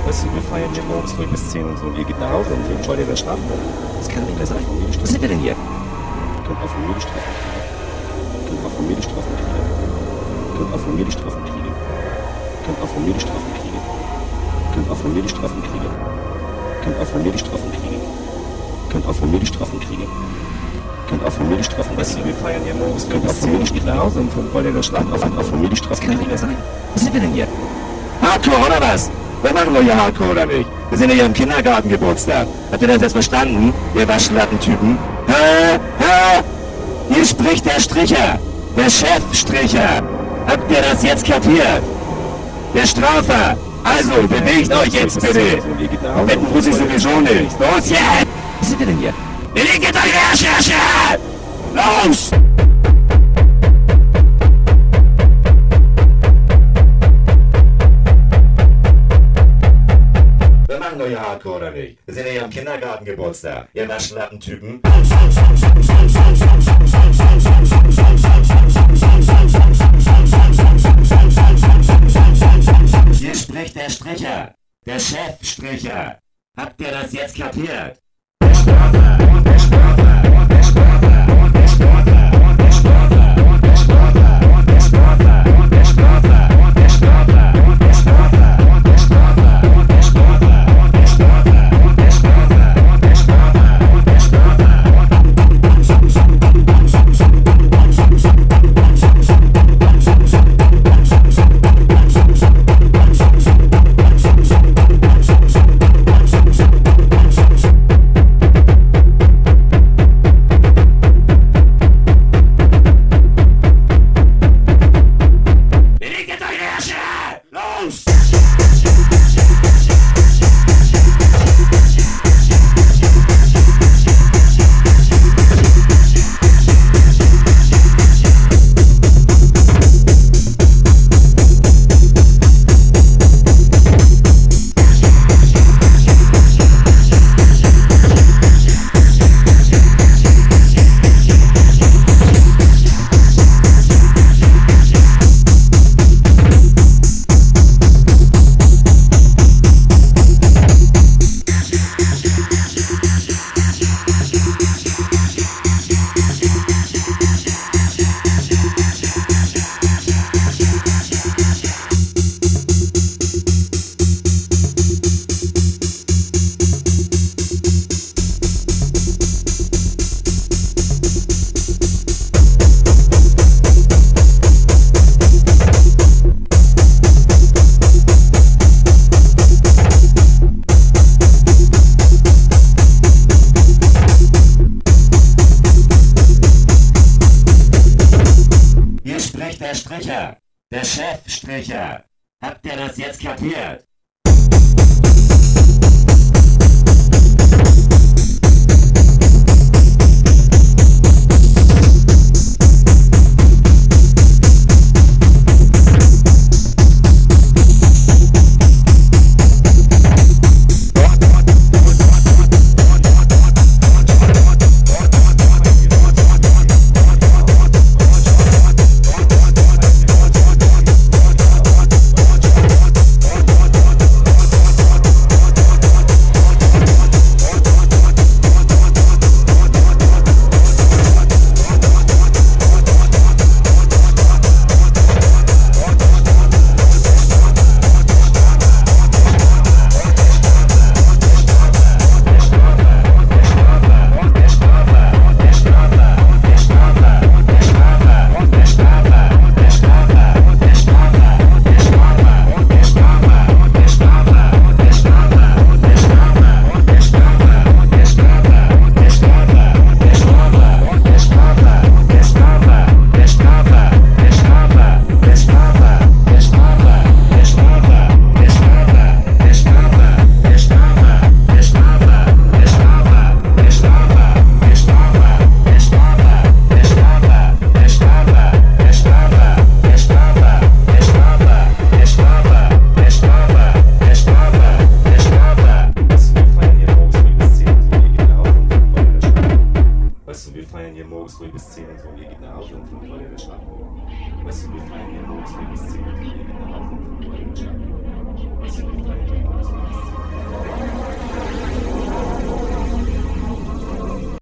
Weißt du, wir feiern hier morgens früh bis 10 und so. Ihr geht nach Hause und wir wollt ihr das schlafen. Das kann nicht mehr sein. Was sind wir denn hier? Könnt auch von mir die Strafen kriegen. Könnt auch von mir die Strafen kriegen. Könnt auch von mir die Strafen kriegen. Könnt auch von mir die Strafen kriegen. Könnt auch von mir die Strafen kriegen. Könnt auch von mir die Strafen kriegen. Könnt auch von mir die Strafen kriegen. Könnt auch von mir die Strafen kriegen. Weißt du, wir feiern hier morgens früh Könnt auch bis von 10 mir und die geht nach Hause und wollt ihr das schlafen. Könnt auch von mir die Das Strafen kann nicht kriegen. mehr sein. Was sind wir denn hier? Hardcore oder was? Wir machen doch hier Hardcore oder nicht? Wir sind ja hier im Kindergartengeburtstag. Habt ihr das jetzt verstanden? Ihr Waschlattentypen? Hier spricht der Stricher. Der Chefstricher. Habt ihr das jetzt kapiert? Der Strafer. Also, bewegt euch jetzt bitte. Wetten muss ich sowieso nicht. Los jetzt! Was sind wir denn hier? Bewegt euch, Herrscher! Los! Wir machen doch hier Hardcore oder nicht? Wir sind ja hier am Kindergartengeburtstag. Ihr Waschlattentypen. Hier spricht der Stricher. Der Chefstricher. Habt ihr das jetzt kapiert? Der Strafer. Der Strafer. Der Strafer. Der Strafer. Der Strafer. Der Strafer. Der Strafer. Der Strafer. Der Strafer. Der Strafer. Der Strafer. Der Strafer. Der Strafer. Der Strafer. Der Strafer. Der Strafer. Der Stricher, der Chefstricher. Habt ihr das jetzt kapiert? morgens früh bis 10 und so, und ihr geht nach Hause und 5 Leute in Schlafen. Weißt du, wir feiern hier morgens früh bis 10 und so, und ihr geht nach Hause und 5 Leute in Schlafen. Weißt du,